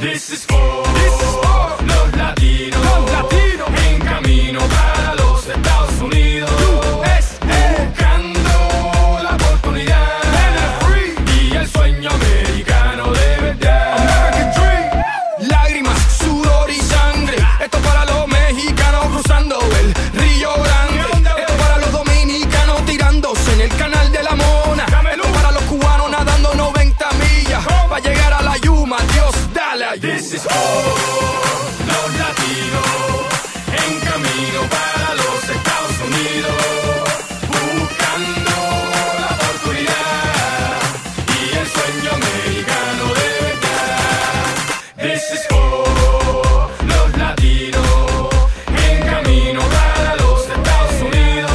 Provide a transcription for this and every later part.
This is for los latinos en camino para los Estados Unidos, buscando la oportunidad y el sueño americano de verdad. American Dream. Lágrimas, sudor y sangre. Esto para los mexicanos cruzando el Río Grande. Esto para los dominicanos tirándose en el canal de la Mona. Esto para los cubanos nadando 90 millas para llegar a la Yuma. Dios, dale ayuda. This is for los latinos en camino para los Estados Unidos, buscando la oportunidad y el sueño americano de verdad. This is for los latinos en camino para los Estados Unidos,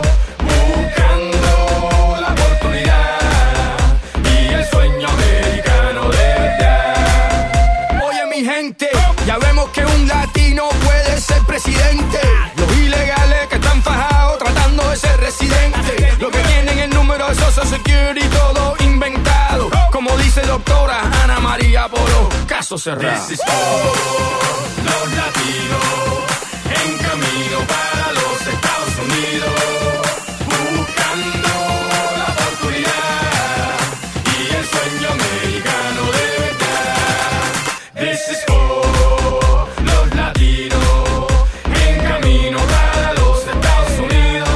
buscando la oportunidad y el sueño americano de verdad. Oye mi gente, ya vemos que un latino puede ser presidente. Los ilegales que están fajados tratando de ser residentes, los que tienen el número de Social Security todo inventado, como dice doctora Ana María Polo, caso cerrado. This is for los latinos en camino para los Estados Unidos, buscando la oportunidad y el sueño americano de verdad. This is for los latinos en camino para los Estados Unidos,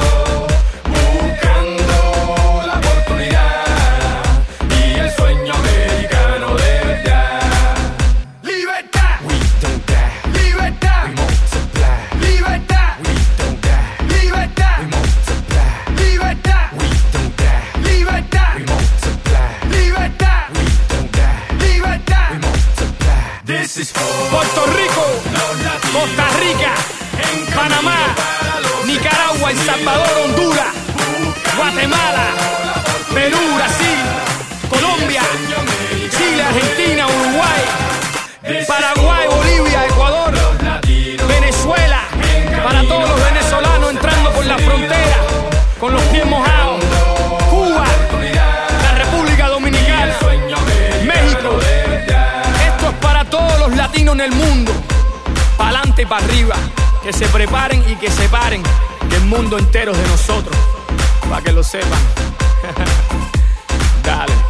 buscando la oportunidad y el sueño americano de verdad. Libertad, We don't die, libertad, we multiply. libertad, We don't die, libertad, we multiply. libertad, We don't die, libertad, we multiply. libertad, We don't die, libertad. we multiply. This is for Puerto Rico, los latinos Costa Rica, en Panamá, camino para los Nicaragua, El Salvador, Honduras, Guatemala, Perú, Brasil, Colombia, Chile, Argentina, Uruguay, Paraguay, Bolivia, Ecuador, Venezuela, para todos los venezolanos entrando por la frontera con los pies mojados, Cuba, la República Dominicana, México. Esto es para todos los latinos en el mundo, para adelante y para arriba, que se preparen y que se paren, que el mundo entero es de nosotros, para que lo sepan. Dale.